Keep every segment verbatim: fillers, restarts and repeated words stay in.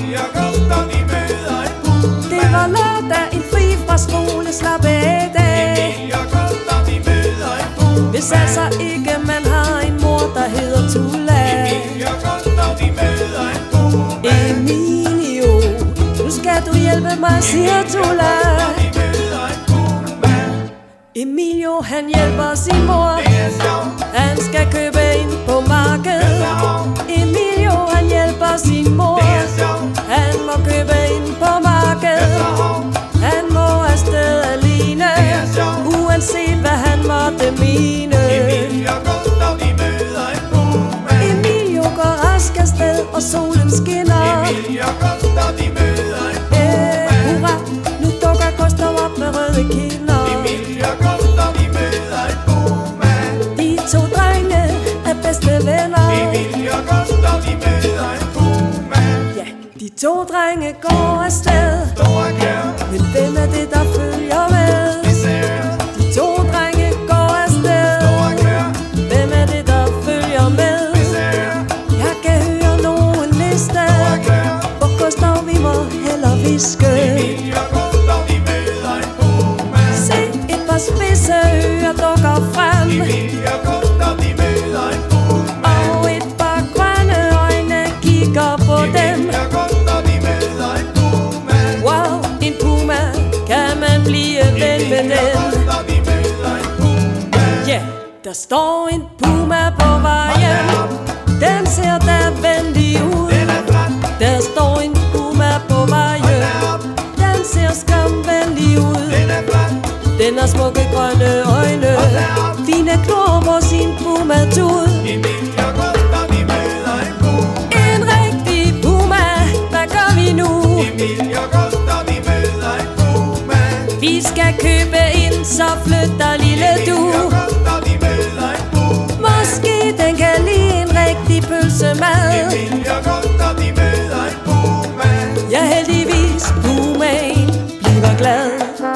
Det var lørdag, en fri fra skole, slappe af dag. Hvis altså ikke man har en mor, der hedder Tulla. Emilio, nu skal du hjælpe mig, siger Tulla. Emilio, han hjælper sin mor. Han skal købe ind på markedet. Emilio, han hjælper sin mor. Han må købe ind på markedet. Han må afsted alene, uanset hvad han måtte mene. Emilio går rask afsted, og solen skinner. Eh, hurra, nu dukker Gustav op med røde kinder. De to drenge er bedste venner. Ja, de to drenge går afsted. Men hvem er det, der følger med? De to drenge går afsted. Hvem er det, der følger med? Jeg kan høre nogen liste. Hvor Gustav, vi må hellere viske. Se, et par spidse ører dukker frem. Og et par grønne øjne kigger på dem. Wow, en puma, kan man blive ven med den? Ja, yeah, der står en puma på vejen. Den ser da venlig ud. Der står en puma på vejen. Den ser skamvenlig ud. Den har smukke grønne øjne, fine klor på sin puma-tud. En rigtig puma, hvad gør vi nu? Vi skal købe ind, så flytter lille du. Måske den kan lide en rigtig pølsemad. Ja, heldigvis pumaen bliver glad.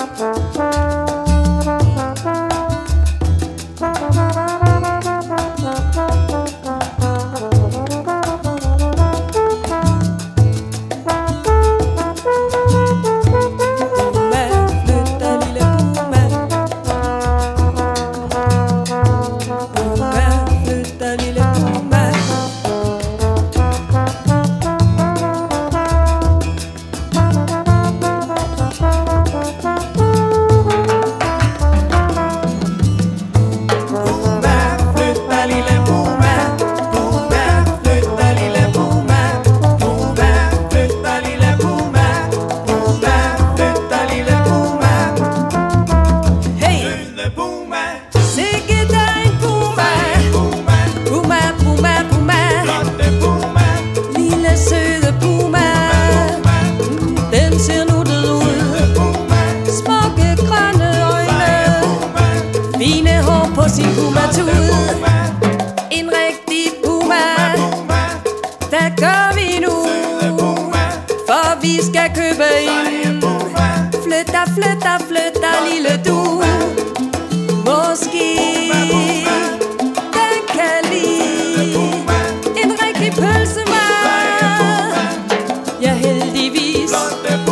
På sin puma-tud. En rigtig puma. Hvad gør vi nu? For vi skal købe ind. Flytter, flytter, flytter lille du. Måske den kan lide en rigtig pølsemad. Ja, heldigvis